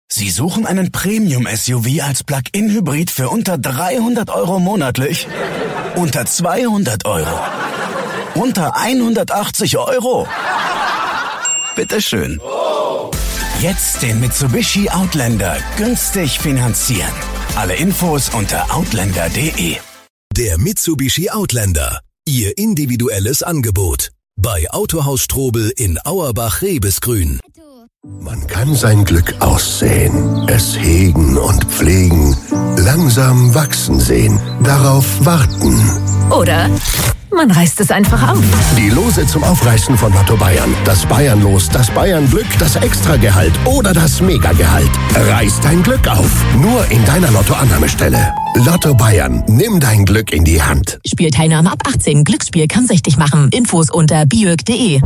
Sie suchen einen Premium-SUV als Plug-in-Hybrid für unter 300 € monatlich? Unter 200 €? Unter 180 €? Bitteschön. Jetzt den Mitsubishi Outlander günstig finanzieren. Alle Infos unter outlander.de. Der Mitsubishi Outlander. Ihr individuelles Angebot. Bei Autohaus Strobel in Auerbach-Rebesgrün. Man kann sein Glück aussehen, es hegen und pflegen, langsam wachsen sehen, darauf warten. Oder man reißt es einfach auf. Die Lose zum Aufreißen von Lotto Bayern. Das Bayern-Los, das Bayern-Glück, das Extragehalt oder das Megagehalt. Reiß dein Glück auf. Nur in deiner Lottoannahmestelle. Lotto Bayern. Nimm dein Glück in die Hand. Spielteilnahme ab 18. Glücksspiel kann süchtig machen. Infos unter biök.de.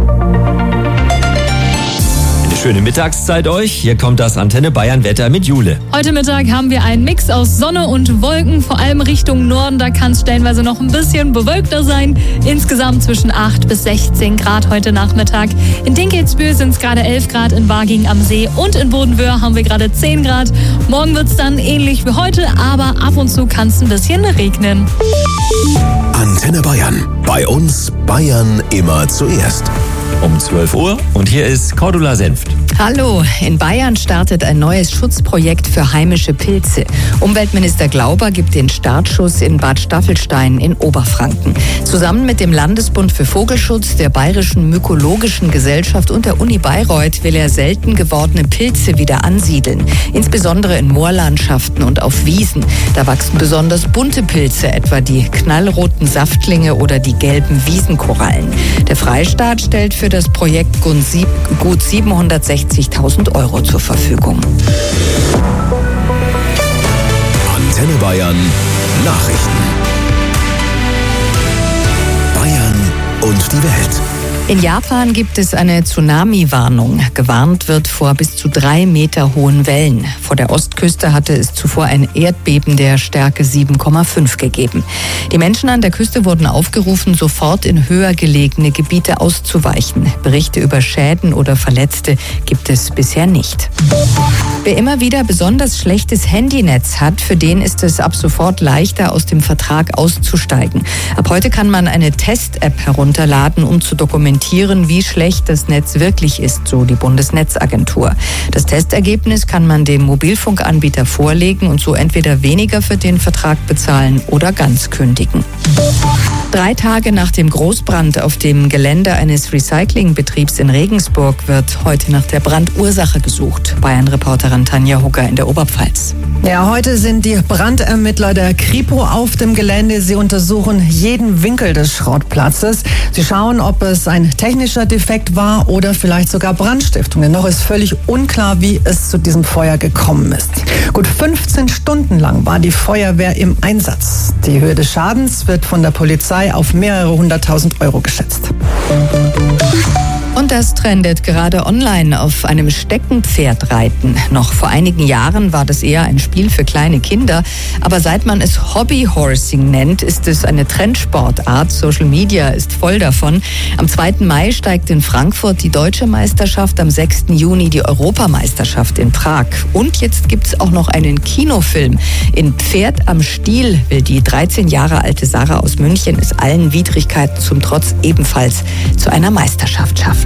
Schöne Mittagszeit euch. Hier kommt das Antenne Bayern Wetter mit Jule. Heute Mittag haben wir einen Mix aus Sonne und Wolken, vor allem Richtung Norden. Da kann es stellenweise noch ein bisschen bewölkter sein. Insgesamt zwischen 8 bis 16 Grad heute Nachmittag. In Dinkelsbühl sind es gerade 11 Grad, in Barging am See und in Bodenwöhr haben wir gerade 10 Grad. Morgen wird es dann ähnlich wie heute, aber ab und zu kann es ein bisschen regnen. Antenne Bayern. Bei uns Bayern immer zuerst. Um 12 Uhr und hier ist Cordula Senft. Hallo, in Bayern startet ein neues Schutzprojekt für heimische Pilze. Umweltminister Glauber gibt den Startschuss in Bad Staffelstein in Oberfranken. Zusammen mit dem Landesbund für Vogelschutz, der Bayerischen Mykologischen Gesellschaft und der Uni Bayreuth will er selten gewordene Pilze wieder ansiedeln. Insbesondere in Moorlandschaften und auf Wiesen. Da wachsen besonders bunte Pilze, etwa die knallroten Saftlinge oder die gelben Wiesenkorallen. Der Freistaat stellt für das Projekt gut 760.000 € zur Verfügung. Antenne Bayern Nachrichten. Bayern und die Welt. In Japan gibt es eine Tsunami-Warnung. Gewarnt wird vor bis zu 3 Meter hohen Wellen. Vor der Ostküste hatte es zuvor ein Erdbeben der Stärke 7,5 gegeben. Die Menschen an der Küste wurden aufgerufen, sofort in höher gelegene Gebiete auszuweichen. Berichte über Schäden oder Verletzte gibt es bisher nicht. Wer immer wieder besonders schlechtes Handynetz hat, für den ist es ab sofort leichter, aus dem Vertrag auszusteigen. Ab heute kann man eine Test-App herunterladen, um zu dokumentieren, wie schlecht das Netz wirklich ist, so die Bundesnetzagentur. Das Testergebnis kann man dem Mobilfunkanbieter vorlegen und so entweder weniger für den Vertrag bezahlen oder ganz kündigen. 3 Tage nach dem Großbrand auf dem Gelände eines Recyclingbetriebs in Regensburg wird heute nach der Brandursache gesucht. Bayern-Reporterin Tanja Hugger in der Oberpfalz. Ja, heute sind die Brandermittler der Kripo auf dem Gelände. Sie untersuchen jeden Winkel des Schrottplatzes. Sie schauen, ob es ein technischer Defekt war oder vielleicht sogar Brandstiftung. Denn noch ist völlig unklar, wie es zu diesem Feuer gekommen ist. Gut 15 Stunden lang war die Feuerwehr im Einsatz. Die Höhe des Schadens wird von der Polizei auf mehrere 100.000 € geschätzt. Und das trendet gerade online, auf einem Steckenpferd reiten. Noch vor einigen Jahren war das eher ein Spiel für kleine Kinder. Aber seit man es Hobbyhorsing nennt, ist es eine Trendsportart. Social Media ist voll davon. Am 2. Mai steigt in Frankfurt die Deutsche Meisterschaft, am 6. Juni die Europameisterschaft in Prag. Und jetzt gibt es auch noch einen Kinofilm. In Pferd am Stiel will die 13 Jahre alte Sarah aus München es allen Widrigkeiten zum Trotz ebenfalls zu einer Meisterschaft schaffen.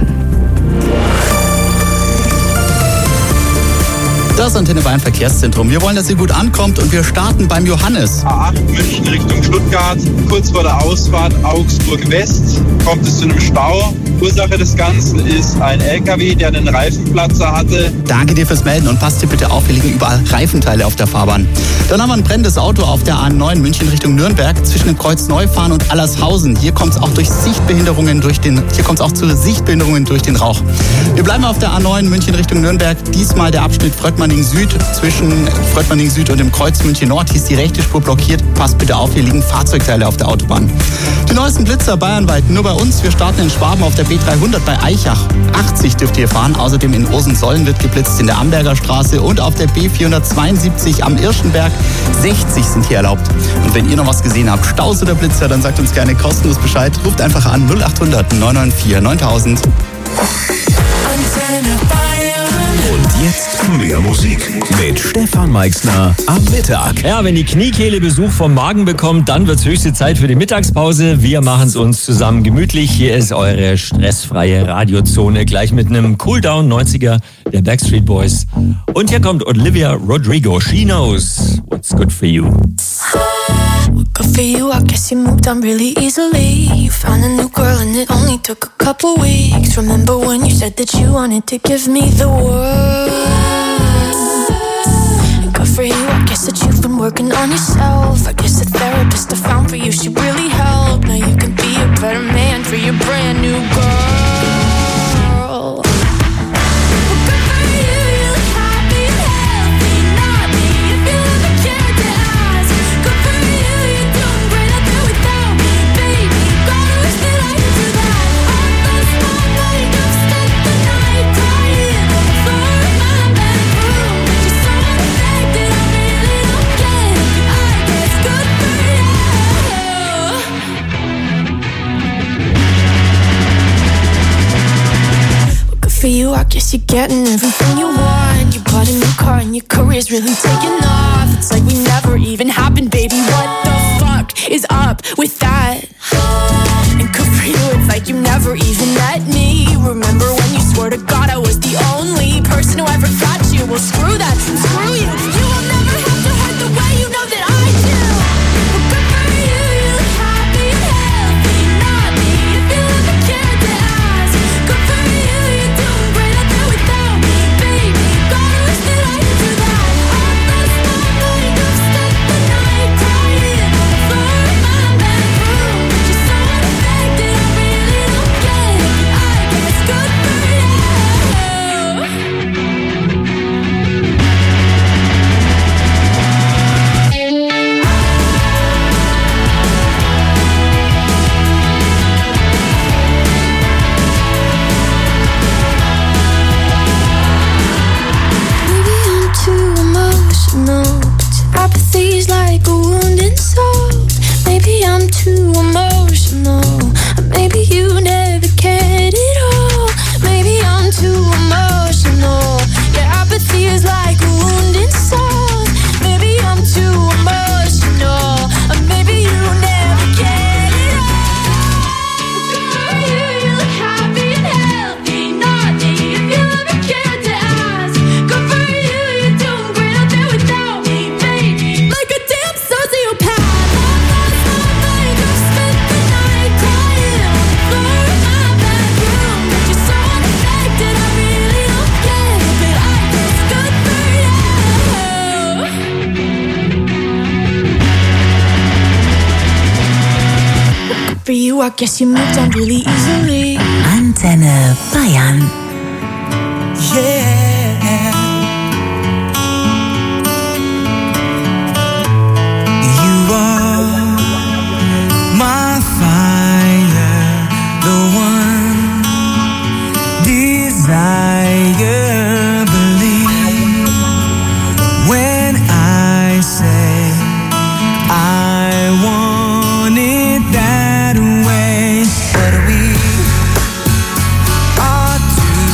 Das Antenne Bayern Verkehrszentrum. Wir wollen, dass ihr gut ankommt und wir starten beim Johannes. A8 München Richtung Stuttgart. Kurz vor der Ausfahrt Augsburg West kommt es zu einem Stau. Ursache des Ganzen ist ein LKW, der einen Reifenplatzer hatte. Danke dir fürs Melden und passt dir bitte auf, hier liegen überall Reifenteile auf der Fahrbahn. Dann haben wir ein brennendes Auto auf der A9 München Richtung Nürnberg zwischen dem Kreuz Neufahren und Allershausen. Hier kommt es auch zu Sichtbehinderungen durch den Rauch. Wir bleiben auf der A9 München Richtung Nürnberg. Diesmal der Abschnitt Fröttmanning Süd zwischen Fröttmanning Süd und dem Kreuz München Nord. Hier ist die rechte Spur blockiert. Passt bitte auf, hier liegen Fahrzeugteile auf der Autobahn. Die neuesten Blitzer bayernweit nur bei uns. Wir starten in Schwaben auf der B300 bei Eichach. 80 dürft ihr fahren. Außerdem in Rosensollen wird geblitzt in der Amberger Straße und auf der B472 am Irschenberg. 60 sind hier erlaubt. Und wenn ihr noch was gesehen habt, Staus oder Blitzer, dann sagt uns gerne kostenlos Bescheid. Ruft einfach an 0800 994 9000. Und Jetzt mehr Musik mit Stefan Meixner am Mittag. Ja, wenn die Kniekehle Besuch vom Magen bekommt, dann wird's höchste Zeit für die Mittagspause. Wir machen es uns zusammen gemütlich. Hier ist eure stressfreie Radiozone, gleich mit einem Cooldown 90er der Backstreet Boys. Und hier kommt Olivia Rodrigo. She knows what's good for you. Good for you, I guess you moved on really easily. You found a new girl and it only took a couple weeks. Remember when you said that you wanted to give me the world? And good for you, I guess that you've been working on yourself. I guess the therapist I found for you, she really helped. Now you can be a better man for your brand new girl. For you, I guess you're getting everything you want. You bought a new car and your career's really taking off. It's like we never even happened, baby. What the fuck is up with that? And good for you, it's like you never even met me. Remember when you swore to God I was the only person who ever got you? Well, screw that, screw you. You will never have to hurt the way you know that I do. Well, good for you, you look happy and healthy. Not me, if you ever cared to ask. Good for you. Apathy's like a wounded soul. Maybe I'm too emotional. Maybe you never cared at all. Maybe I'm too emotional. Yeah, apathy is like a wounded soul. Maybe I'm too emotional. Maybe you never cared at all. You look happy and healthy. Not me, if you ever cared to ask. Good for you, you're doing great out there without me. Like a damn sociopath. Like I've spent the night crying on the floor of my bedroom. But you're so unaffected, I really don't get it. But I guess good for you. Good for you, I guess you moved on really easily. Antenne Bayern. Yeah. My fire, the one desire, believe when I say I want it that way. But we are too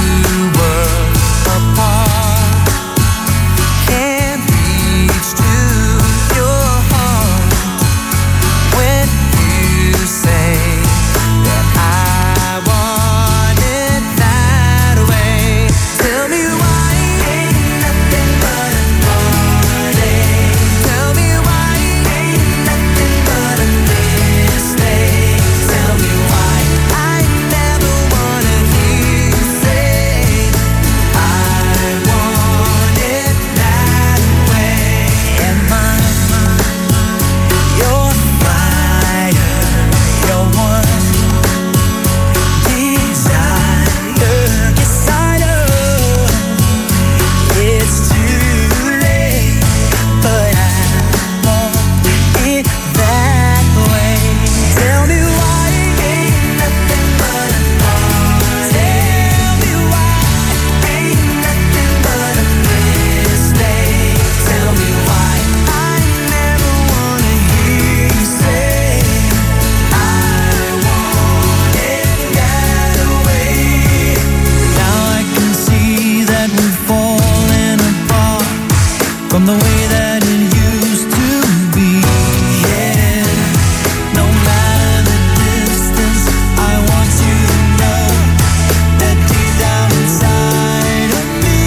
from the way that it used to be. Yeah, no matter the distance, I want you to know that deep down inside of me,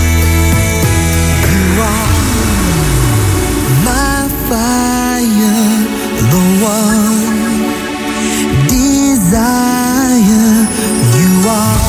you are my fire, the one desire. You are.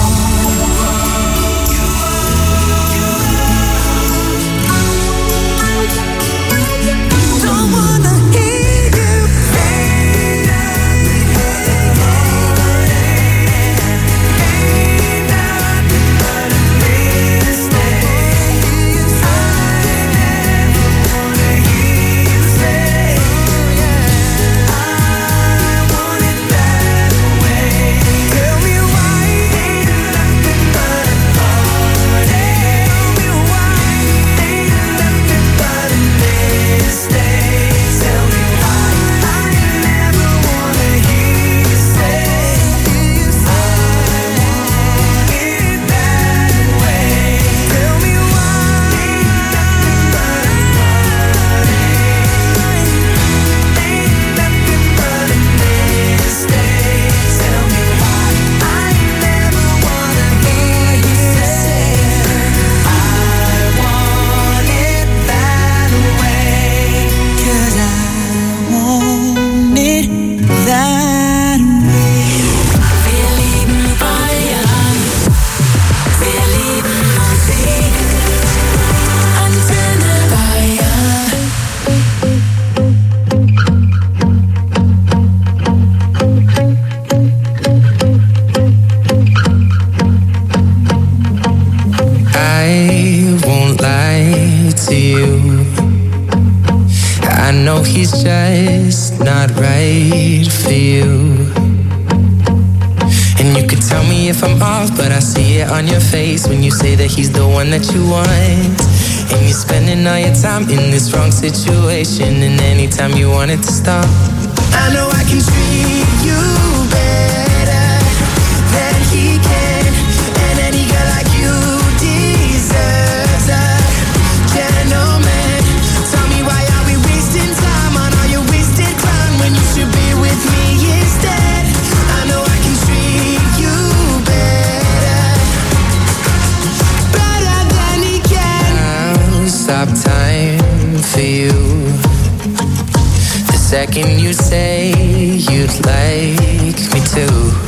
He's just not right for you. And you could tell me if I'm off, but I see it on your face when you say that he's the one that you want. And you're spending all your time in this wrong situation, and anytime you want it to stop, I know I can treat you better than he can. And any girl like you deserves a gentleman. Tell me, why are we wasting time on all your wasted time when you should be with me instead? I know I can treat you better, better than he can. I'll stop time for you the second you say you'd like me to.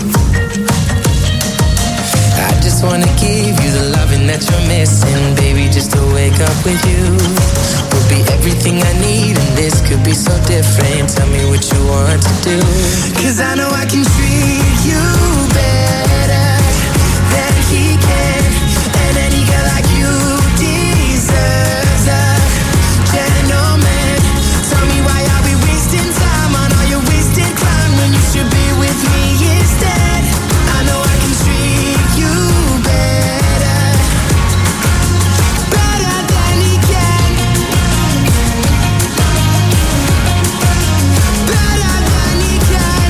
I just wanna give you the loving that you're missing, baby, just to wake up with you will be everything I need, and this could be so different. Tell me what you want to do, 'cause I know I can treat you better than he can. And any girl like you deserves a gentleman. Tell me, why are we wasting time on all your wasted time when you should be with me instead? I know I can treat you better, better than he can, better than he can.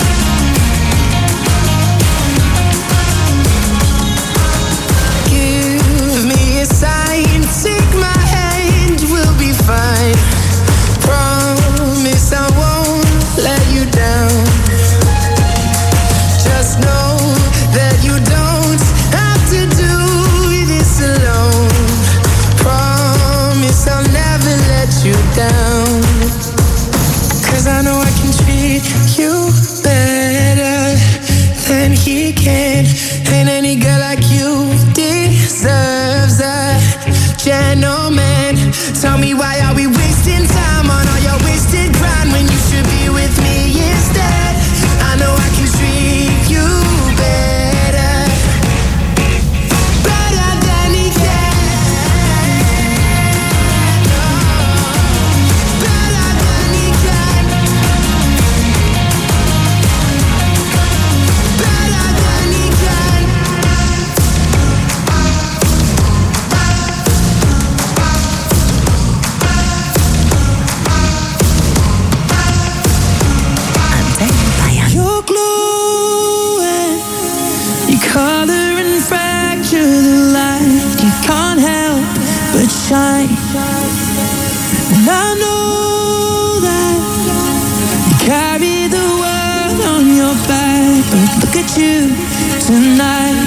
Give me a sign, take my hand, we'll be fine. Promise I won't let you down. Just know that you don't have to do this alone. Promise I'll never let you down. 'Cause I know I can treat you better than he can. And any girl like you deserves a gentleman. Tell me, why are we wasting time on all your wasted grind when you should be with me instead? I know I can treat you better, better than he can, better than he can, better than he can. And I know that you carry the world on your back, but look at you tonight.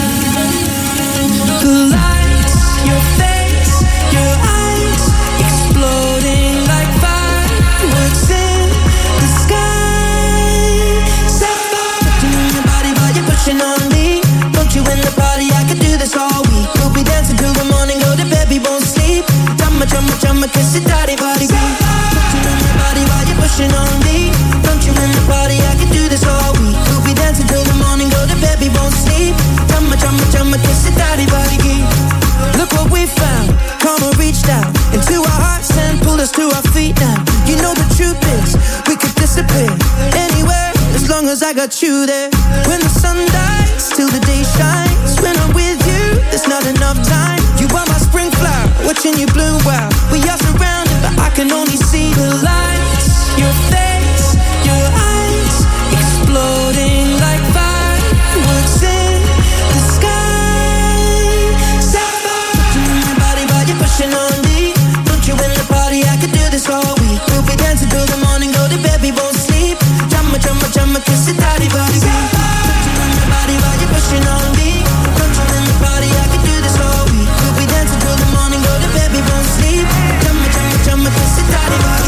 The lights, your face, your eyes, exploding like fireworks in the sky. Sapphire, touching on your body while you're pushing on me. Don't you in the party? I could do this all week. We'll be dancing till the morning, go to bed, we won't sleep. Chumma, chumma, chumma, kiss it, daddy, body. Touching on your body while you're pushing on me. Don't you in the party? I could do this all week. We'll be dancing till the morning, go to bed, we won't sleep. Chumma, chumma, chumma, kiss it, daddy, body. Look what we found. Karma reached out into our hearts and pulled us to our feet now. You know the truth is, we could disappear anywhere as long as I got you there. When the sun dies, till the day shines. When I'm with you, there's not enough time. You are my spring flower, watching you bloom wild. We are surrounded, but I can only see the lights. Your face, your eyes, exploding like fireworks in the sky. Sapphire, touching on your body while you're pushing on me. Don't you in the party? I could do this all week. We'll be dancing till the morning, go to bed, we won't sleep. Chumma, chumma, chumma, kiss it, daddy, body. Touching on your body while you're pushing on me. Don't you in the party? I could do this all week. We'll be dancing till the morning, go to bed, we won't sleep. Chumma, chumma, chumma, kiss it, daddy, body.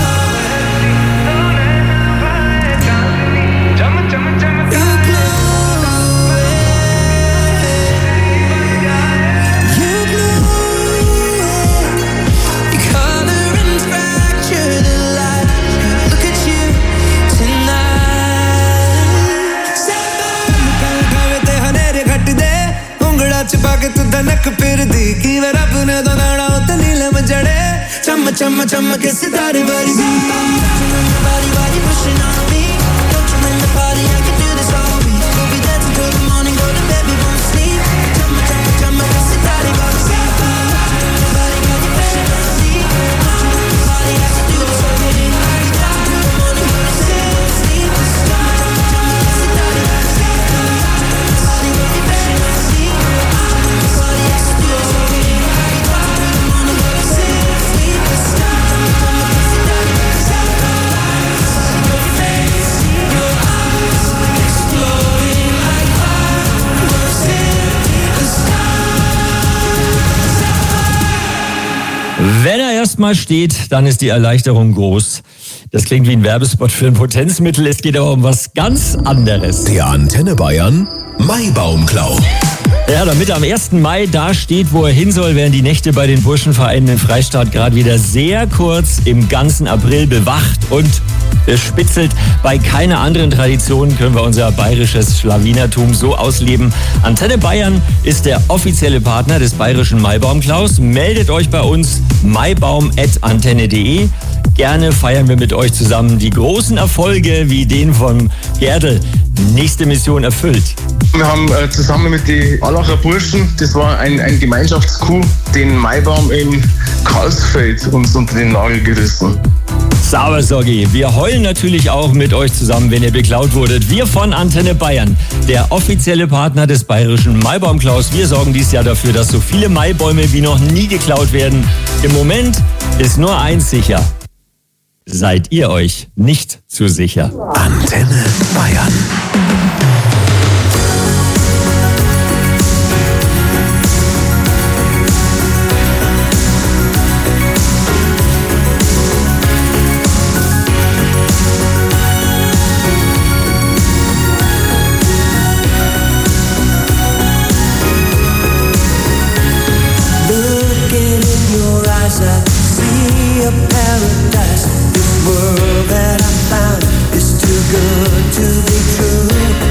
के तू धनक फिर दी कि वे रब ने दोनाड़ा उत नीलम जड़े चम चम चम के सितारे वाली body body pushing on me. Don't you in the party? I can do this all week. We'll be dancing till the morning, go to bed, we won't sleep. Chum chum के सितारे वाली body body pushing on me. Don't you in the party? I can do this all week. We'll be dancing till the morning, go to bed, we won't sleep. Chum के सितारे वाली body pushing on me. Wenn er erstmal steht, dann ist die Erleichterung groß. Das klingt wie ein Werbespot für ein Potenzmittel, es geht aber um was ganz anderes. Der Antenne Bayern Maibaumklau. Ja, damit er am 1. Mai da steht, wo er hin soll, werden die Nächte bei den Burschenvereinen im Freistaat gerade wieder sehr kurz im ganzen April bewacht und bespitzelt. Bei keiner anderen Tradition können wir unser bayerisches Schlawinertum so ausleben. Antenne Bayern ist der offizielle Partner des bayerischen Maibaumklaus. Meldet euch bei uns maibaum@antenne.de. Gerne feiern wir mit euch zusammen die großen Erfolge wie den von Gerdl. Nächste Mission erfüllt. Wir haben zusammen mit den Allacher Burschen, das war ein Gemeinschaftskuh, den Maibaum in Karlsfeld uns unter den Nagel gerissen. Sauber, Soggi. Wir heulen natürlich auch mit euch zusammen, wenn ihr beklaut wurdet. Wir von Antenne Bayern, der offizielle Partner des bayerischen Maibaumklaus. Wir sorgen dieses Jahr dafür, dass so viele Maibäume wie noch nie geklaut werden. Im Moment ist nur eins sicher. Seid ihr euch nicht zu sicher. Antenne Bayern. World that I found is too good to be true.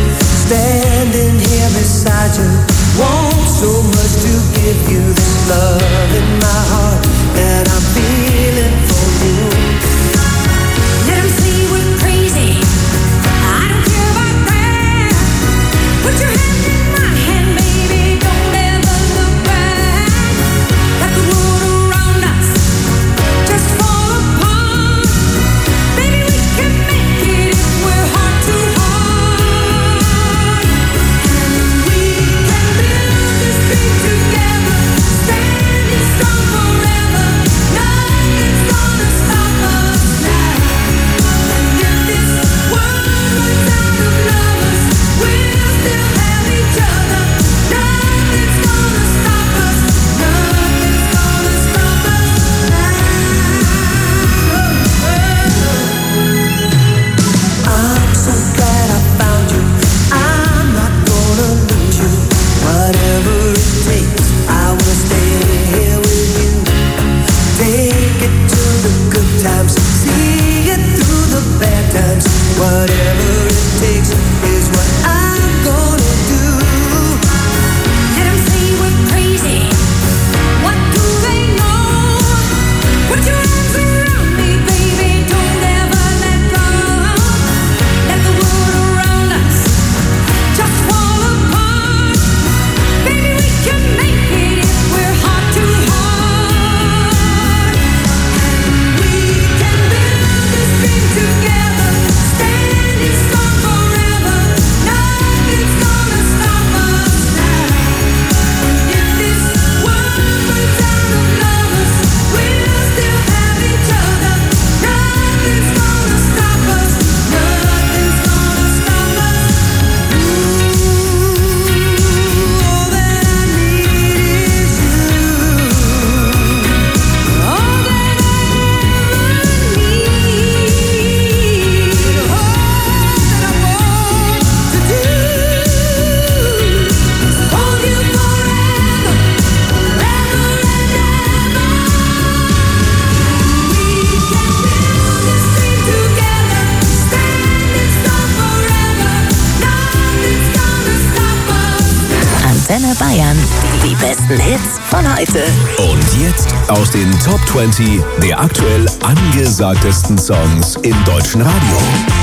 besten Hits von heute. Und jetzt aus den Top 20 der aktuell angesagtesten Songs im deutschen Radio.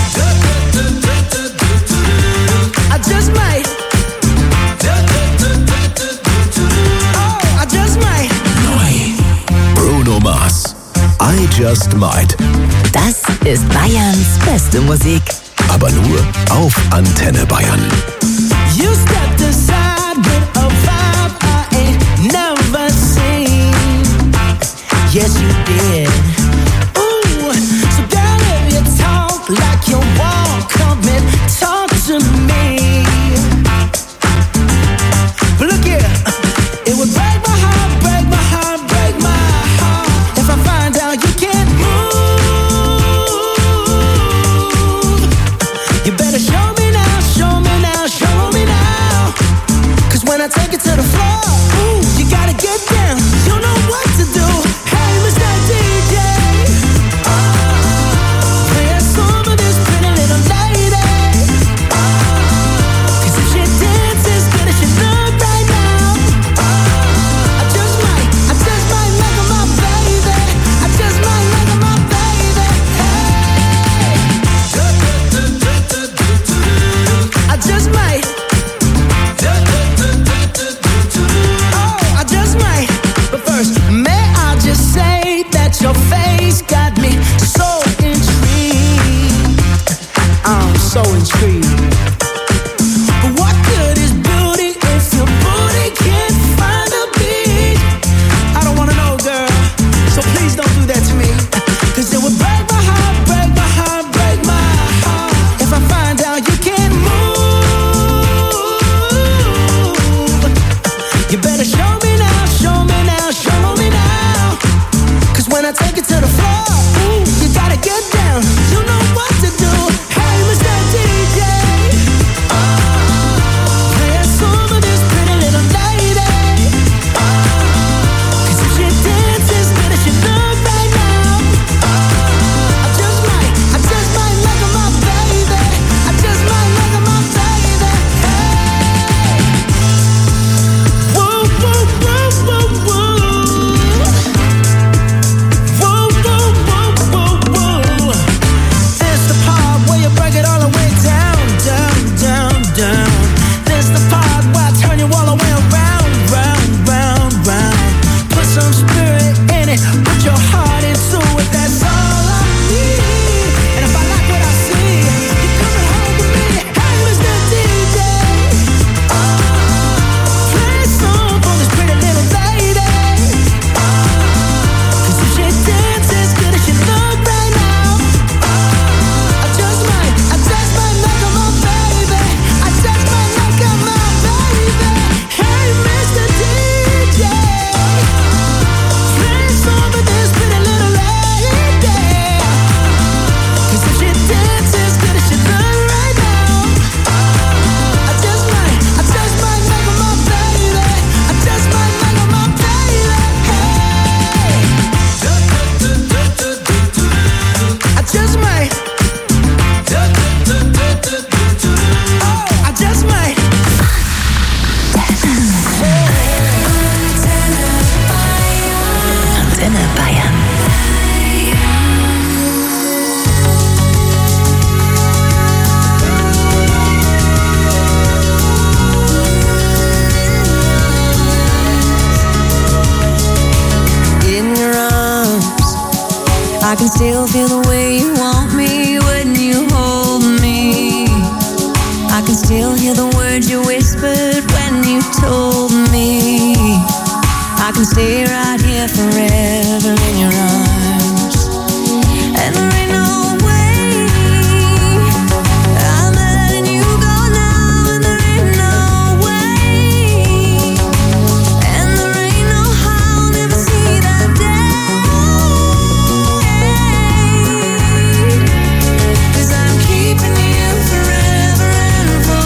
I just might. Oh, I just might. Bruno Mars, I Just Might. Das ist Bayerns beste Musik. Aber nur auf Antenne Bayern. You stepped aside with a vibe I ain't never seen. Yes, you did. Ooh, so girl, if you talk like you walk, come and talk to me. But look here, it would break my heart, break my heart, break my heart if I find out you can't move. You better show me now, show me now, show me now. 'Cause when I take it to the floor, ooh, you gotta get down. You know what to do. Hey, Mr. DJ, play a song of this pretty little lady. 'Cause if she dances as good as she look right now, I just might make her my baby. I just might make her my baby. Hey, I just might. Oh, I just might. But first, may I just say that your face got me so intrigued. I'm so intrigued. But what good is beauty if your booty can't find a beat? I don't wanna know, girl, so please don't do that to me. 'Cause it would break my heart, break my heart, break my heart if I find out you can't move. You better show me now, show me now, show me now. 'Cause when I take it to the floor, ooh, you gotta get down. You know what to do. Hey, Mr. DJ, play a song of this pretty little lady. 'Cause if she dances as good as she look right now, I just might make her my baby. I just might make her my baby. Hey, woo, woo, woo, woo, woo. Woo, woo, woo, woo, woo. This the part where you break it all the way down, down, down, down. This the part where I turn you all the way around, round, round, round. Put some spirit in it, put your heart into it. That's all I need. And if I like what I see, you're coming home with me. Hey, Mr. DJ, play a song for this pretty little lady. 'Cause if she dances as good as she look right now, I just might make her my baby. I just might make her my baby. Hey, Mr. DJ, play a song for this pretty little lady. 'Cause if she dances as good as she look right now, I just might make her my baby. I just might make her my baby. Hey, I just might. Oh, I just might. Antenne Bayern. In your arms, I can still feel the way you want me when you hold me. I can still hear the words you whispered when you told me. I can stay right here forever in your arms. And there ain't no way I'm letting you go now. And there ain't no way. And there ain't no how I'll never see that day. 'Cause I'm keeping you forever and for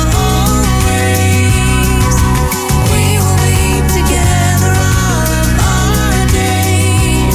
always. We will be together all of our days.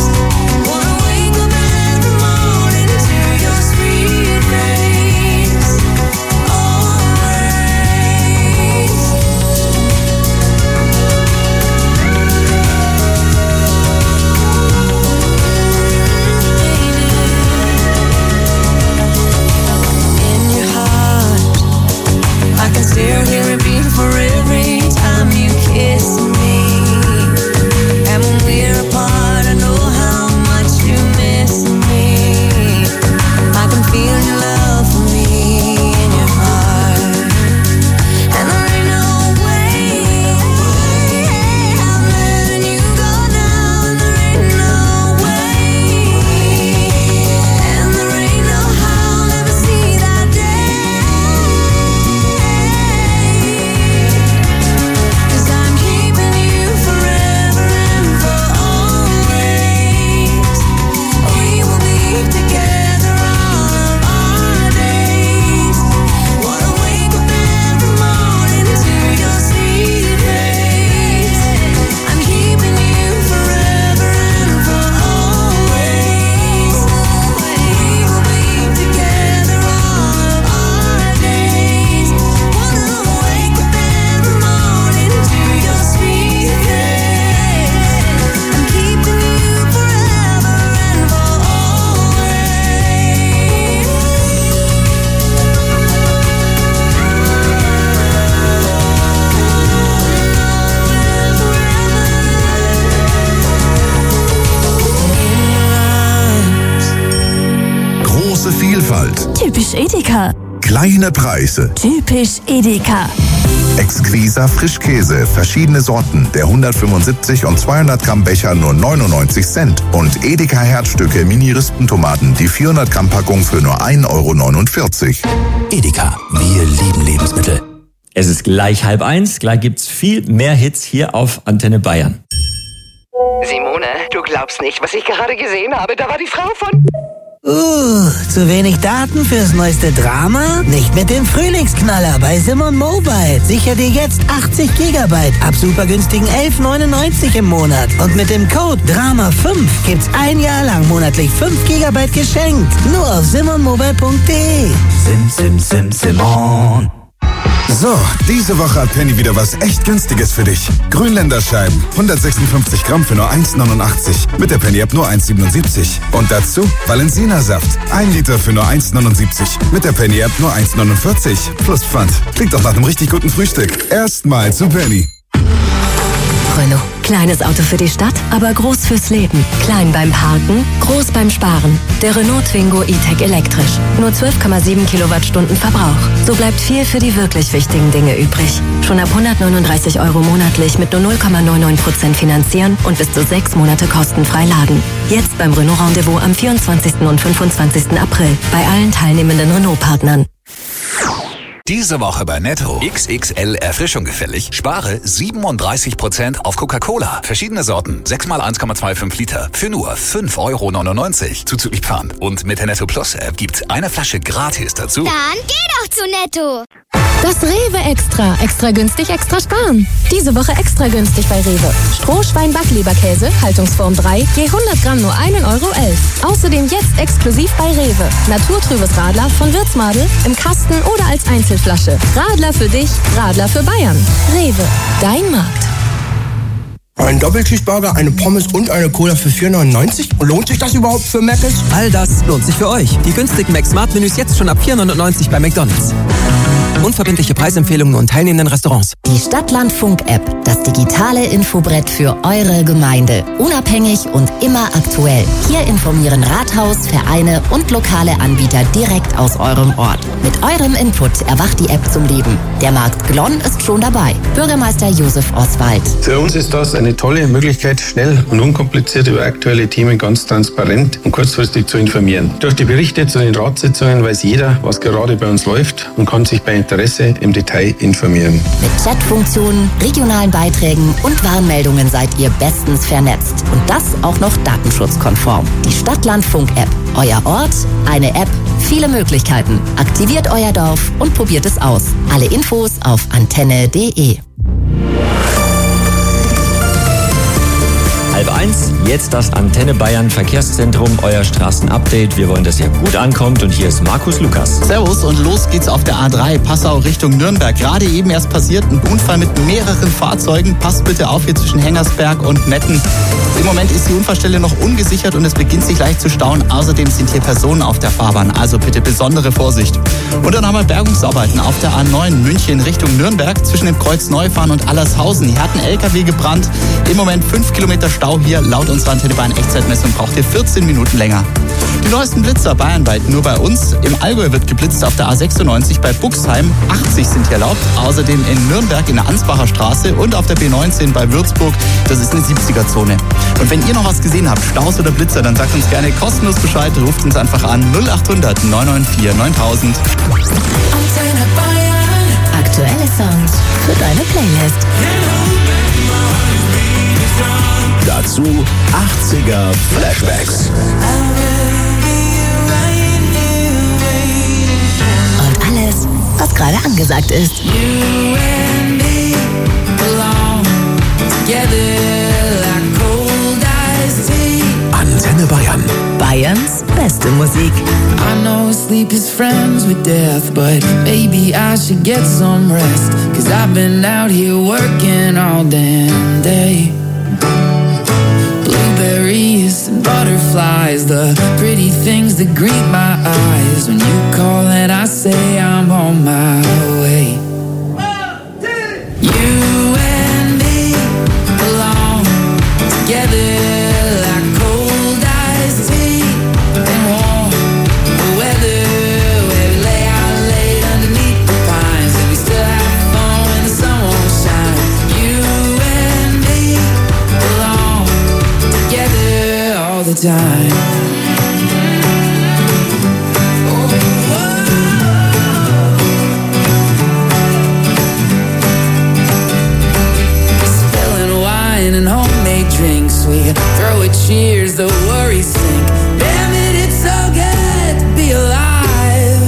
Große Vielfalt. Typisch Edeka. Kleine Preise. Typisch Edeka. Exquiser Frischkäse, verschiedene Sorten. Der 175 und 200 Gramm Becher nur 99 Cent. Und Edeka Herzstücke Mini-Rispentomaten, die 400 Gramm Packung für nur 1,49 Euro. Edeka, wir lieben Lebensmittel. Es ist gleich 12:30, gleich gibt's viel mehr Hits hier auf Antenne Bayern. Simone, du glaubst nicht, was ich gerade gesehen habe. Da war die Frau von... Zu wenig Daten fürs neueste Drama? Nicht mit dem Frühlingsknaller bei Simon Mobile. Sicher dir jetzt 80 GB ab super günstigen 11,99 im Monat. Und mit dem Code DRAMA5 gibt's ein Jahr lang monatlich 5 GB geschenkt. Nur auf simonmobile.de. Simon. So, diese Woche hat Penny wieder was echt Günstiges für dich. Grünländerscheiben, 156 Gramm für nur 1,89. Mit der Penny-App nur 1,77. Und dazu Valensina-Saft, 1 Liter für nur 1,79. Mit der Penny-App nur 1,49. Plus Pfand. Klingt doch nach einem richtig guten Frühstück. Erstmal zu Penny. Renault. Kleines Auto für die Stadt, aber groß fürs Leben. Klein beim Parken, groß beim Sparen. Der Renault Twingo E-Tech elektrisch. Nur 12,7 Kilowattstunden Verbrauch. So bleibt viel für die wirklich wichtigen Dinge übrig. Schon ab 139 € monatlich mit nur 0,99% finanzieren und bis zu 6 Monate kostenfrei laden. Jetzt beim Renault Rendezvous am 24. und 25. April. Bei allen teilnehmenden Renault-Partnern. Diese Woche bei Netto. XXL Erfrischung gefällig. Spare 37% auf Coca-Cola. Verschiedene Sorten. 6x 1,25 Liter. Für nur 5,99 € zuzüglich Pfand. Und mit der Netto Plus App gibt's eine Flasche gratis dazu. Dann geh doch zu Netto. Das Rewe Extra. Extra günstig, extra sparen. Diese Woche extra günstig bei Rewe. Strohschwein-Backleberkäse, Haltungsform 3, je 100 Gramm nur 1,11 €. Außerdem jetzt exklusiv bei Rewe. Naturtrübes Radler von Wirtsmadel im Kasten oder als Einzelflasche. Radler für dich, Radler für Bayern. Rewe, dein Markt. Ein Doppelcheeseburger, eine Pommes und eine Cola für 4,99 €? Lohnt sich das überhaupt für Mc's? All das lohnt sich für euch. Die günstigen Mac-Smart-Menüs jetzt schon ab 4,99 € bei McDonald's. Unverbindliche Preisempfehlungen und teilnehmenden Restaurants. Die Stadtland-Funk-App, das digitale Infobrett für eure Gemeinde. Unabhängig und immer aktuell. Hier informieren Rathaus, Vereine und lokale Anbieter direkt aus eurem Ort. Mit eurem Input erwacht die App zum Leben. Der Markt Glonn ist schon dabei. Bürgermeister Josef Oswald. Für uns ist das eine tolle Möglichkeit, schnell und unkompliziert über aktuelle Themen ganz transparent und kurzfristig zu informieren. Durch die Berichte zu den Ratssitzungen weiß jeder, was gerade bei uns läuft und kann sich bei Interesse im Detail informieren. Mit Chatfunktionen, regionalen Beiträgen und Warnmeldungen seid ihr bestens vernetzt. Und das auch noch datenschutzkonform. Die Stadtland-Funk-App. Euer Ort, eine App, viele Möglichkeiten. Aktiviert euer Dorf und probiert es aus. Alle Infos auf antenne.de. 12:30, jetzt das Antenne Bayern Verkehrszentrum, euer Straßenupdate. Wir wollen, dass ihr gut ankommt und hier ist Markus Lukas. Servus und los geht's auf der A3 Passau Richtung Nürnberg. Gerade eben erst passiert ein Unfall mit mehreren Fahrzeugen. Passt bitte auf hier zwischen Hengersberg und Metten. Im Moment ist die Unfallstelle noch ungesichert und es beginnt sich leicht zu stauen. Außerdem sind hier Personen auf der Fahrbahn, also bitte besondere Vorsicht. Und dann haben wir Bergungsarbeiten auf der A9 München Richtung Nürnberg zwischen dem Kreuz Neufahren und Allershausen. Hier hat ein LKW gebrannt. Im Moment 5 Kilometer Stau hier. Laut unserer Antenne Bayern Echtzeitmessung braucht ihr 14 Minuten länger. Die neuesten Blitzer bayernweit nur bei uns. Im Allgäu wird geblitzt auf der A96 bei Buxheim. 80 sind hier erlaubt. Außerdem in Nürnberg in der Ansbacher Straße und auf der B19 bei Würzburg. Das ist eine 70er-Zone. Und wenn ihr noch was gesehen habt, Staus oder Blitzer, dann sagt uns gerne kostenlos Bescheid. Ruft uns einfach an 0800 994 9000. Antenne Bayern. Aktuelle Songs für deine Playlist. Dazu 80er Flashbacks. Und alles, was gerade angesagt ist. Antenne Bayern. Bayerns beste Musik. I know sleep is friends with death, but maybe I should get some rest. 'Cause I've been out here working all damn day. Blueberries and butterflies, the pretty things that greet my eyes. When you call and I say I'm on my way. You and me belong together like cold iced tea and warm weather. time. Spilling wine and homemade drinks, we throw a cheers, the worries sink. Damn it, it's so good to be alive.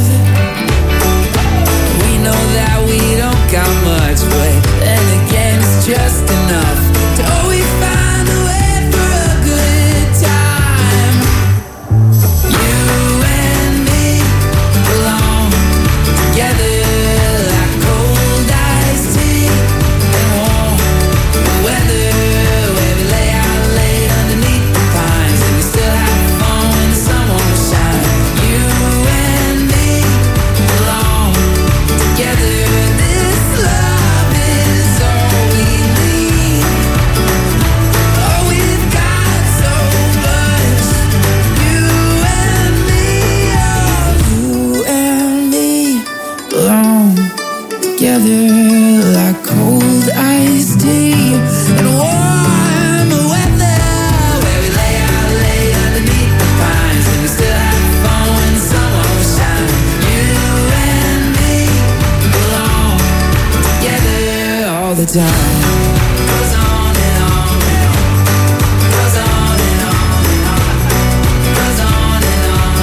We know that we don't got much, but then again it's just enough to always find a way for a good time. You and me belong together like cold iced tea and warm weather, where we lay out late underneath the pines and we still have fun when the sun won't shine. You and me belong together. This love is all we need. Oh, we've got so much. You and me, oh, you and me belong together like cold iced tea and warm weather, where we lay out late underneath the pines and we still have fun when the sun won't shine. You and me belong together all the time. Goes on and on and on. Goes on and on and on. Goes on and on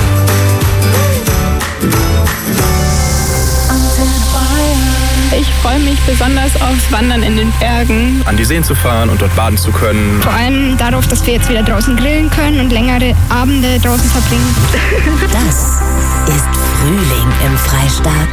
and on. Ich freue mich besonders aufs Wandern in den Bergen. An die Seen zu fahren und dort baden zu können. Vor allem darauf, dass wir jetzt wieder draußen grillen können und längere Abende draußen verbringen. Das ist Frühling im Freistaat.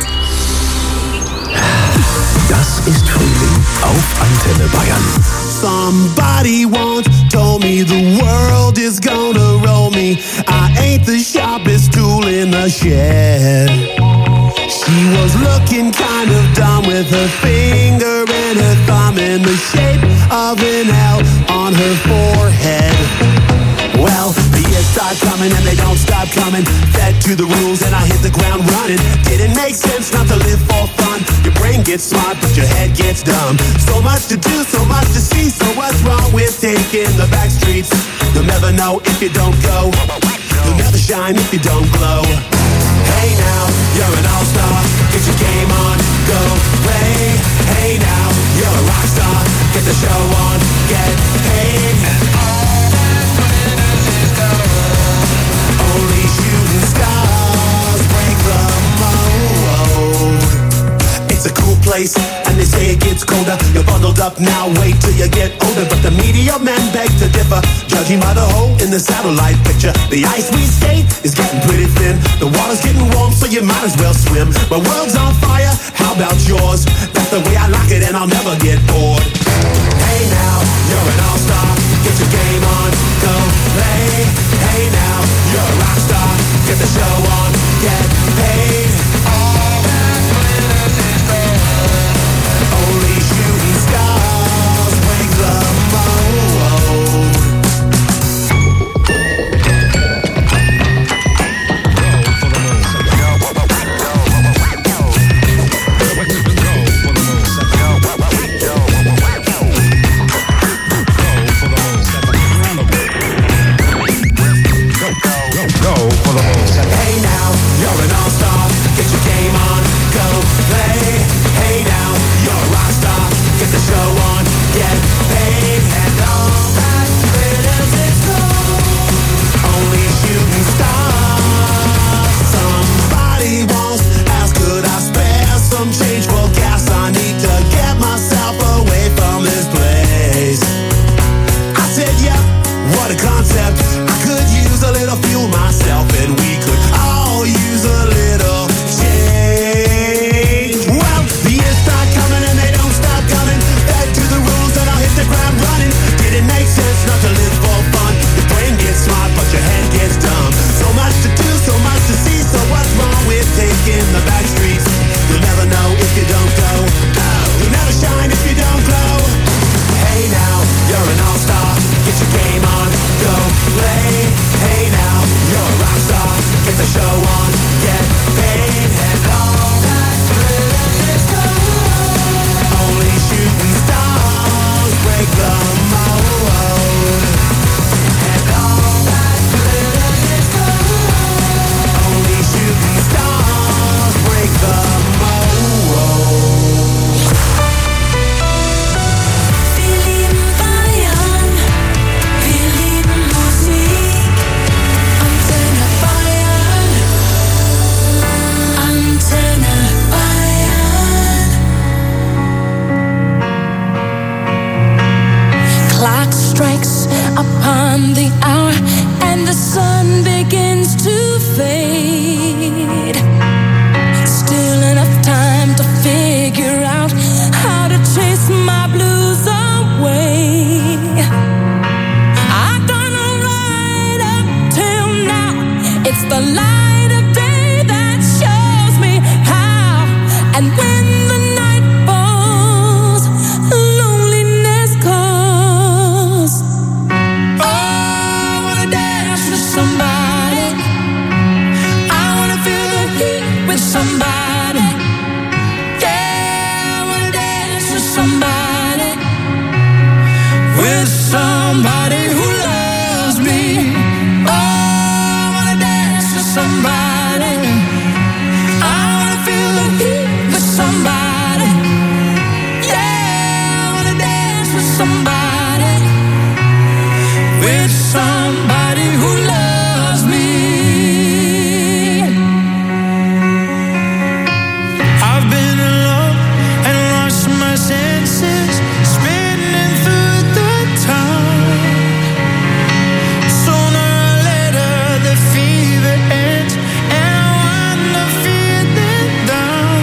Das ist Frühling auf Antenne Bayern. Somebody once told me the world is gonna roll me. I ain't the sharpest tool in the shed. She was looking kind of dumb with her finger and her thumb in the shape of an L on her forehead. Well, the years start coming and they don't stop coming. Fed to the rules and I hit the ground running. Didn't make sense not to live for fun. Your brain gets smart but your head gets dumb. So much to do, so much to see. So what's wrong with taking the back streets? You'll never know if you don't go. You'll never shine if you don't glow. Hey now, you're an all-star. Get your game on, go play. Hey now, you're a rock star. Get the show on, get paid. Only shooting stars break the mold. It's a cool place, and they say it gets colder. You're bundled up now, wait till you get older. But the media men beg to differ, judging by the hole in the satellite picture. The ice we skate is getting pretty thin. The water's getting warm, so you might as well swim. My world's on fire, how about yours? That's the way I like it, and I'll never get bored. Hey now, you're an all-star. Get your game on, go play. Hey now, you're a rock star. Get the show on, get paid. All that glitters is gold. Only shooting stars break the mold. sun begins to fade, still enough time to figure out how to chase my blues away. I've done right up till now. It's the light of day that shows me how. And when the night falls, loneliness calls. Oh, I wanna dance with somebody. I wanna feel the heat with somebody. Yeah, I wanna dance with somebody. With somebody who loves me. Oh, I wanna dance with somebody. I wanna feel the heat with somebody. Yeah, I wanna dance with somebody. With somebody who loves me. I've been alone and lost my senses, spinning through the town. Sooner or later the fever ends, and I wanna feel it down.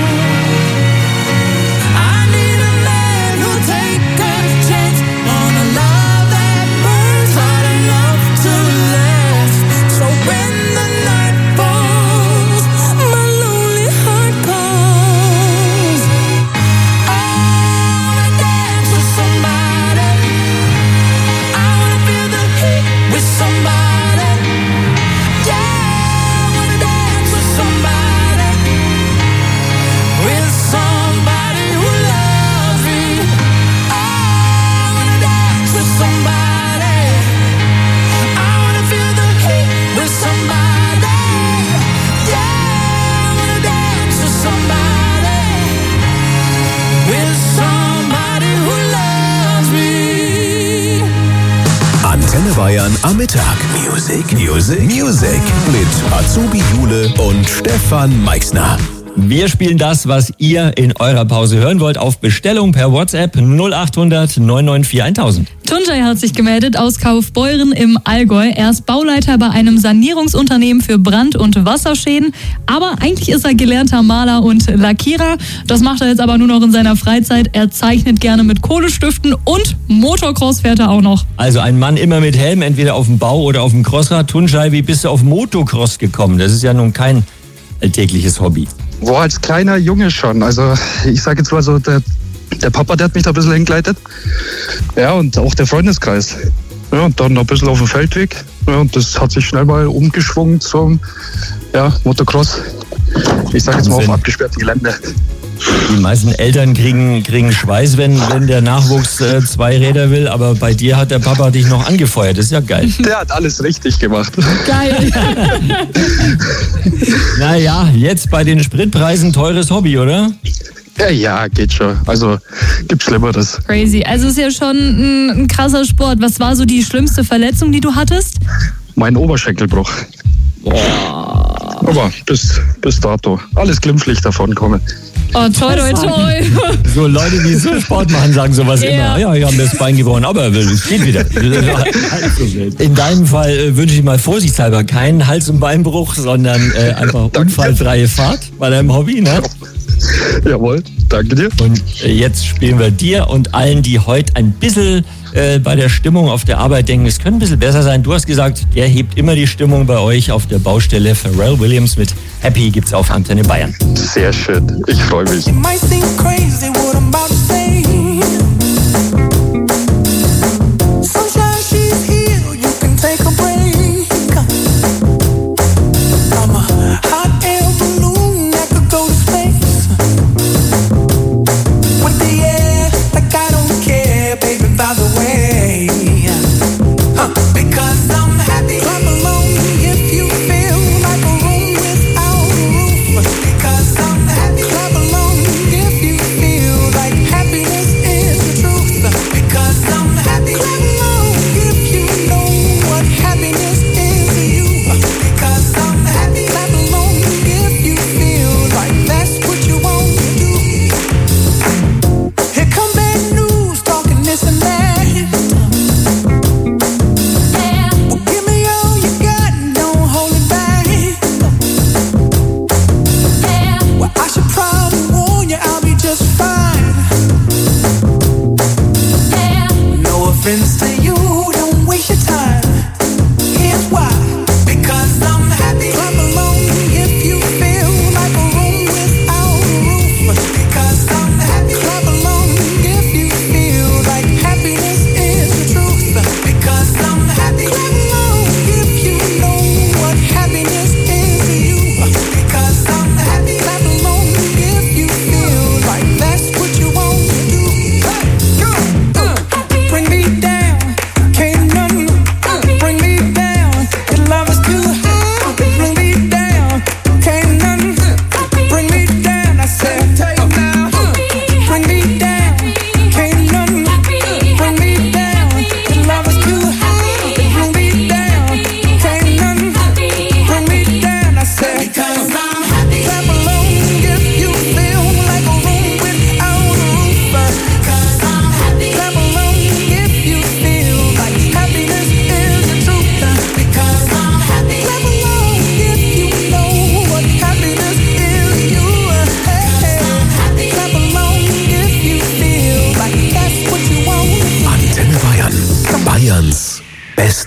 I need a man who'll take a chance on a love that burns hot enough to last. So when the night falls, my lonely heart calls. I wanna dance with somebody. I wanna feel the heat with somebody. Yeah, I wanna dance with somebody. With somebody who loves me. I wanna dance with somebody. I wanna feel the heat with somebody. Yeah, I wanna dance with somebody. With somebody who loves me. Antenne Bayern am Mittag. Music. Mit Azubi Jule und Stefan Meixner. Wir spielen das, was ihr in eurer Pause hören wollt, auf Bestellung per WhatsApp 0800 994 1000. Tunjai hat sich gemeldet aus Kaufbeuren im Allgäu. Er ist Bauleiter bei einem Sanierungsunternehmen für Brand- und Wasserschäden. Aber eigentlich ist er gelernter Maler und Lackierer. Das macht er jetzt aber nur noch in seiner Freizeit. Er zeichnet gerne mit Kohlestiften und Motocross fährt er auch noch. Also ein Mann immer mit Helm, entweder auf dem Bau oder auf dem Crossrad. Tunjai, wie bist du auf Motocross gekommen? Das ist ja nun kein alltägliches Hobby. War als kleiner Junge schon. Also ich sage jetzt mal so, der Papa, der hat mich da ein bisschen hingeleitet. Ja, und auch der Freundeskreis. Ja, und dann ein bisschen auf dem Feldweg. Ja, und das hat sich schnell mal umgeschwungen zum Motocross. Ich sage jetzt mal auf abgesperrten Gelände. Die meisten Eltern kriegen Schweiß, wenn der Nachwuchs zwei Räder will, aber bei dir hat der Papa dich noch angefeuert. Das ist ja geil. Der hat alles richtig gemacht. Geil. Naja, jetzt bei den Spritpreisen teures Hobby, oder? Ja, geht schon. Also gibt Schlimmeres. Crazy. Also ist ja schon ein krasser Sport. Was war so die schlimmste Verletzung, die du hattest? Mein Oberschenkelbruch. Boah. Aber bis dato. Alles glimpflich davon kommen. Oh, toi, toi, toi. So Leute, die so Sport machen, sagen sowas immer. Ja, ich habe mir das Bein gebrochen, aber es geht wieder. In deinem Fall wünsche ich mal vorsichtshalber keinen Hals- und Beinbruch, sondern einfach unfallfreie Fahrt bei deinem Hobby, ne? Jawohl, danke dir. Und jetzt spielen wir dir und allen, die heute ein bisschen bei der Stimmung auf der Arbeit denken, es könnte ein bisschen besser sein. Du hast gesagt, der hebt immer die Stimmung bei euch auf der Baustelle. Pharrell Williams mit Happy gibt's auf Antenne Bayern. Sehr schön, ich freue mich. Happy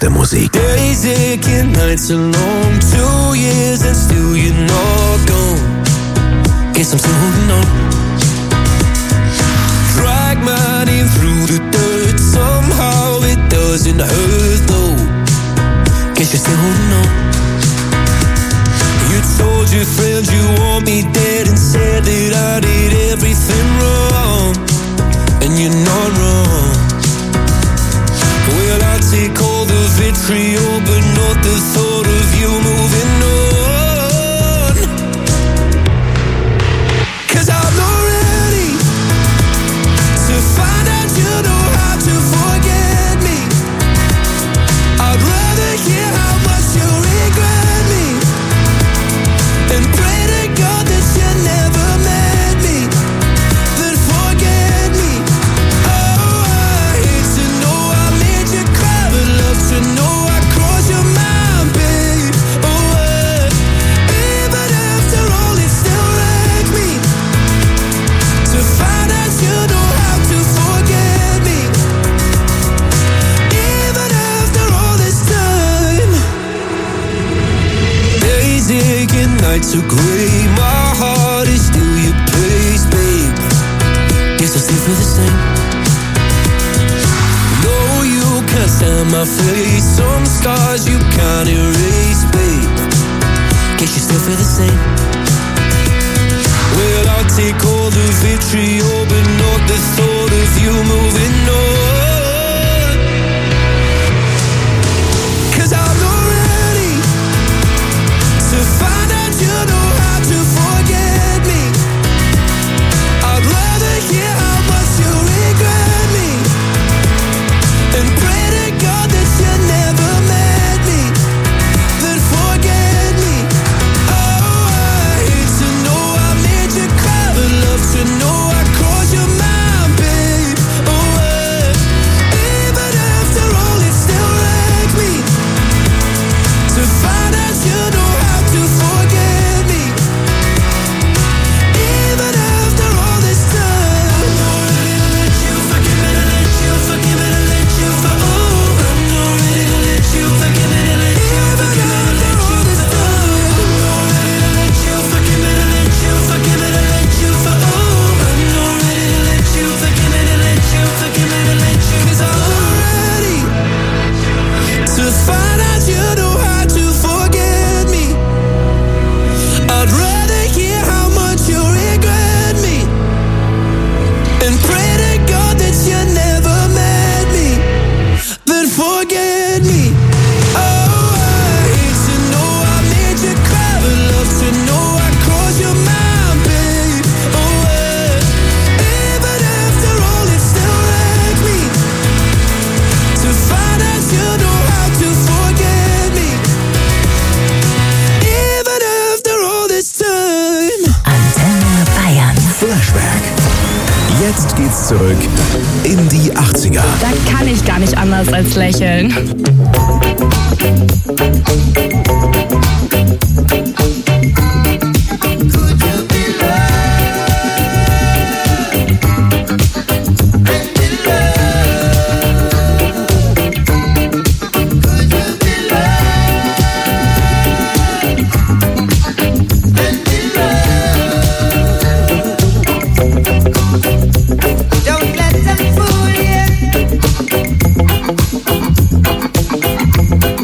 beste Musik. Days aching, nights are long, 2 years and still you're not gone. Guess I'm still holding on. Drag my name through the dirt, somehow it doesn't hurt though. Guess you're still holding on. You told your friends you want me dead and said that I did everything wrong. And you're not wrong. Well, I take all the vitriol, but not the thought of you moving on. 'Cause I'm not ready to find out you know how to forget me. I'd rather hear how much you regret me and pray to God that you never met me, then forget me. Oh, I hate to know I made you cry, but love to know I crossed your mind, babe. Oh, even after all, it still wrecked me to find out you know how to forget me. Even after all this time, days aching, nights are gray. My heart is still your place, babe. Guess I still feel the same. No, you can't stand my face. Some scars you can't erase, babe. Guess you still feel the same. Well, I'll take all the vitriol, but not the thought of you moving on. 'Cause I'm not ready to find out you know how to forget me. I'd rather hear how much you regret me and pray to God that you never met me, then forget me. Oh, I hate to know I made you cry, but love to know I crossed your mind, babe. Oh, even after all, it still wrecked me to find out you know how to forget me. Even after all this time, I'm not ready to let you forgive me, to let you forgive me, to let you for. Oh, I'm not ready to let you forgive me, to let you forgive me, to let you for. I'm not ready to let you forgive me, to let you forgive me, to let you for. Oh, I'm not ready to let you forgive me, to let you forgive me, to let you. 'Cause I'm not ready to find out you know how to forget me. I'd rather hear how much you regret me and pray to God that you never met me, then forget me. Oh, I hate to know I made you cry, but love to know I crossed your mind, babe. Oh, even after all, it still wrecked me to find out you know how to forget me. Even after all this time. Antenne Bayern. Flashback. Jetzt geht's zurück in die 80er. Da kann ich gar nicht anders als lächeln. Don't let them fool you.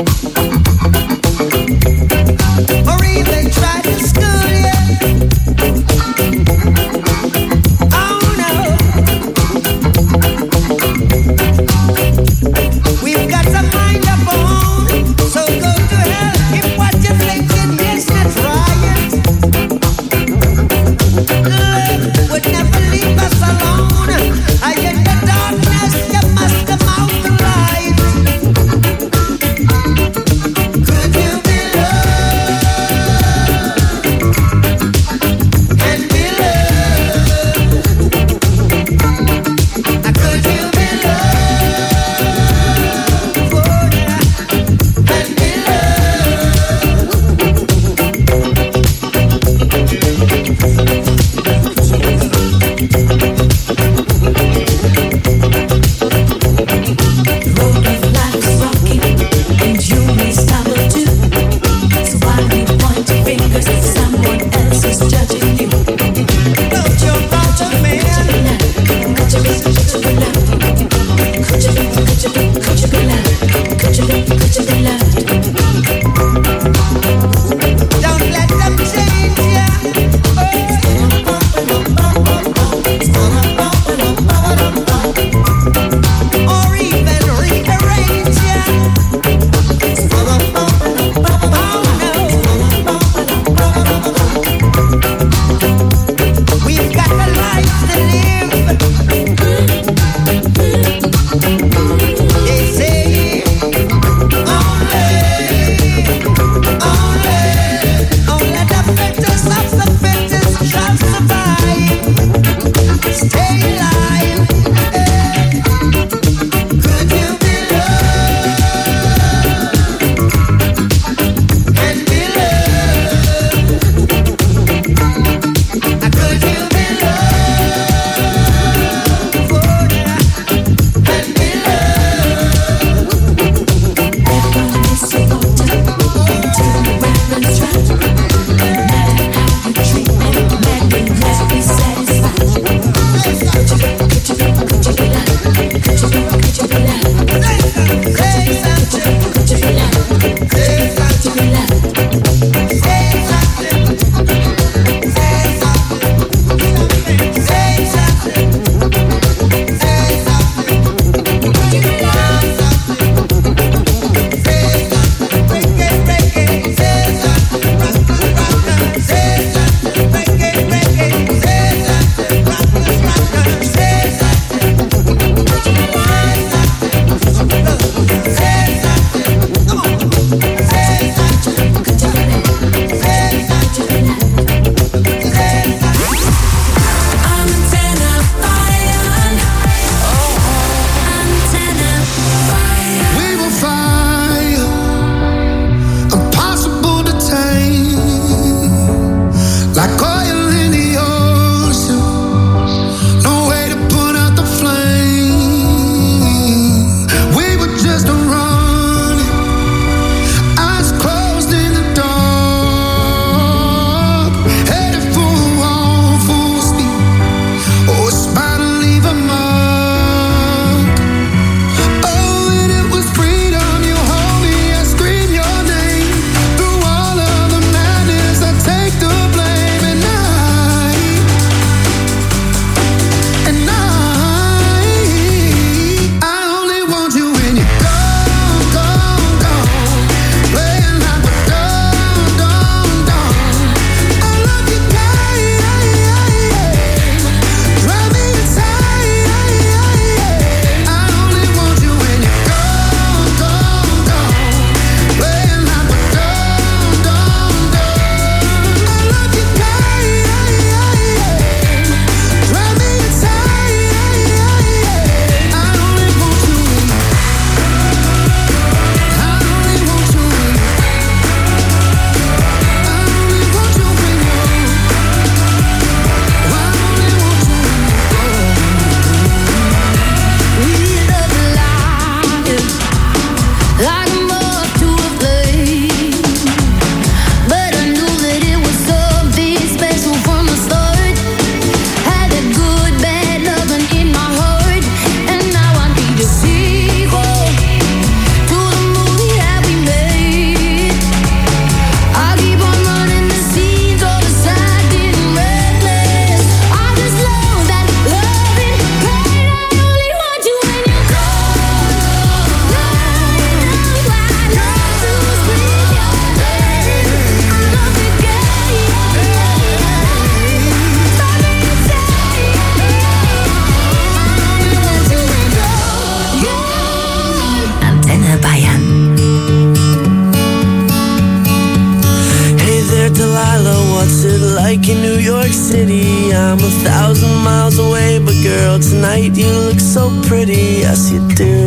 Delilah, what's it like in New York City? I'm 1,000 miles away, but girl, tonight you look so pretty, yes you do.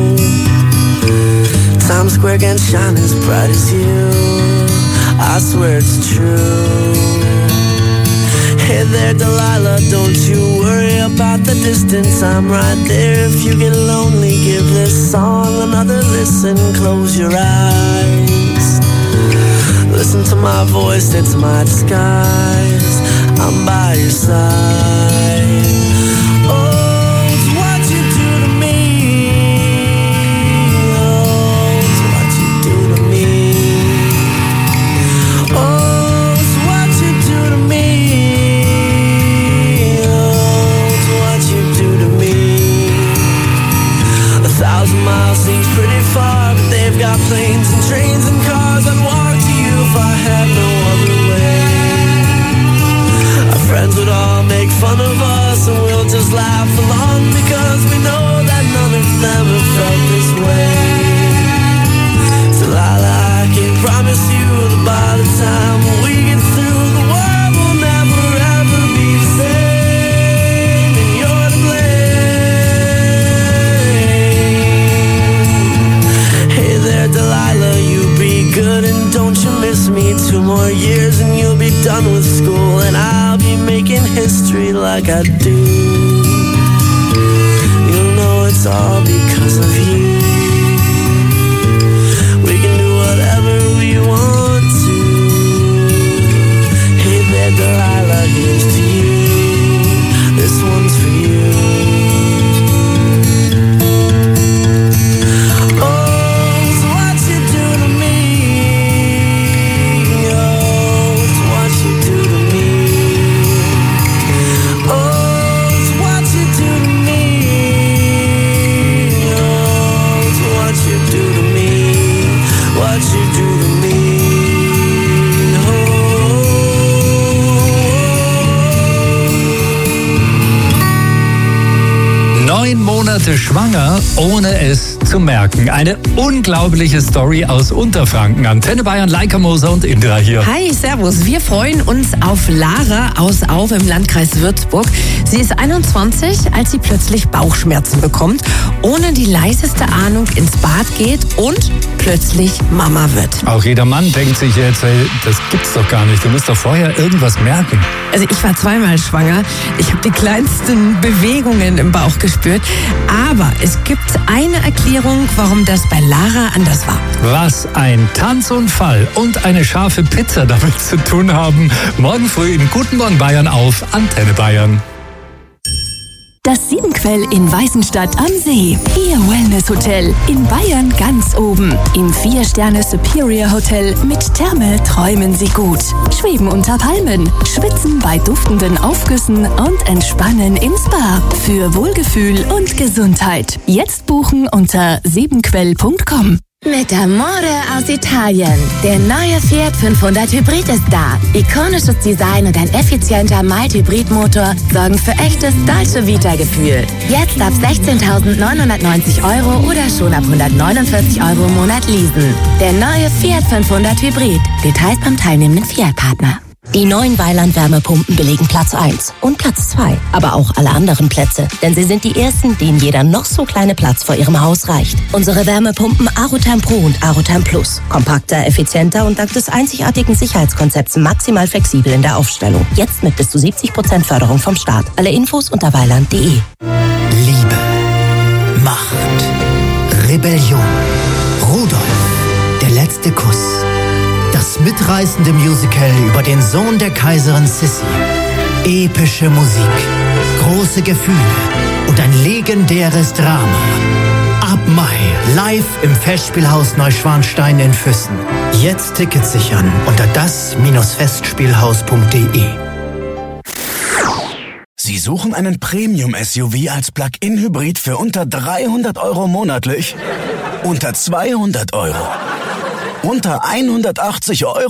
Times Square can't shine as bright as you, I swear it's true. Hey there, Delilah, don't you worry about the distance. I'm right there if you get lonely. Give this song another listen. Close your eyes. Listen to my voice, it's my disguise. I'm by your side. Oh, it's what you do to me. Oh, it's what you do to me. Oh, it's what you do to me. Miles seems pretty far, but they've got planes and trains and cars. I'd walk to you if I had no other way. Our friends would all make fun of us, and we'll just laugh along because we know that none of them have felt this way. Delilah, I can promise you that by the time we get through, the world will never ever be the same, and you're to blame. Hey there, Delilah, you be good and don't you miss me. 2 more years and you'll be done with school, and I'll be making history like I do. You'll know it's all because of you. We can do whatever we want to. Hey there, Delilah, here's to you. This one's for you. Monate schwanger, ohne es zu merken. Eine unglaubliche Story aus Unterfranken. Antenne Bayern, Leica Moser und Indra hier. Hi, servus. Wir freuen uns auf Lara aus Aue im Landkreis Würzburg. Sie ist 21, als sie plötzlich Bauchschmerzen bekommt, ohne die leiseste Ahnung ins Bad geht und plötzlich Mama wird. Auch jeder Mann denkt sich jetzt, hey, das gibt's doch gar nicht. Du musst doch vorher irgendwas merken. Also ich war 2-mal schwanger. Ich habe die kleinsten Bewegungen im Bauch gespürt. Aber es gibt eine Erklärung, warum das bei Lara anders war. Was ein Tanzunfall und eine scharfe Pizza damit zu tun haben. Morgen früh in Guten Morgen Bayern auf Antenne Bayern. Das Siebenquell in Weißenstadt am See. Ihr Wellness-Hotel. In Bayern ganz oben. Im 4-Sterne Superior Hotel mit Therme träumen Sie gut. Schweben unter Palmen. Schwitzen bei duftenden Aufgüssen und entspannen im Spa. Für Wohlgefühl und Gesundheit. Jetzt buchen unter siebenquell.com. Mit Amore aus Italien. Der neue Fiat 500 Hybrid ist da. Ikonisches Design und ein effizienter Mild-Hybrid-Motor sorgen für echtes Dolce Vita-Gefühl. Jetzt ab 16.990 € oder schon ab 149 € im Monat leasen. Der neue Fiat 500 Hybrid. Details beim teilnehmenden Fiat-Partner. Die neuen Weiland-Wärmepumpen belegen Platz 1 und Platz 2, aber auch alle anderen Plätze. Denn sie sind die ersten, denen jeder noch so kleine Platz vor ihrem Haus reicht. Unsere Wärmepumpen Aroterm Pro und Aroterm Plus. Kompakter, effizienter und dank des einzigartigen Sicherheitskonzepts maximal flexibel in der Aufstellung. Jetzt mit bis zu 70% Förderung vom Staat. Alle Infos unter weiland.de. Liebe, Macht, Rebellion, Rudolf, der letzte Kuss. Das mitreißende Musical über den Sohn der Kaiserin Sissi. Epische Musik, große Gefühle und ein legendäres Drama. Ab Mai live im Festspielhaus Neuschwanstein in Füssen. Jetzt Tickets sichern unter das-festspielhaus.de. Sie suchen einen Premium-SUV als Plug-in-Hybrid für unter 300 € monatlich? Unter 200 €? Unter 180 €?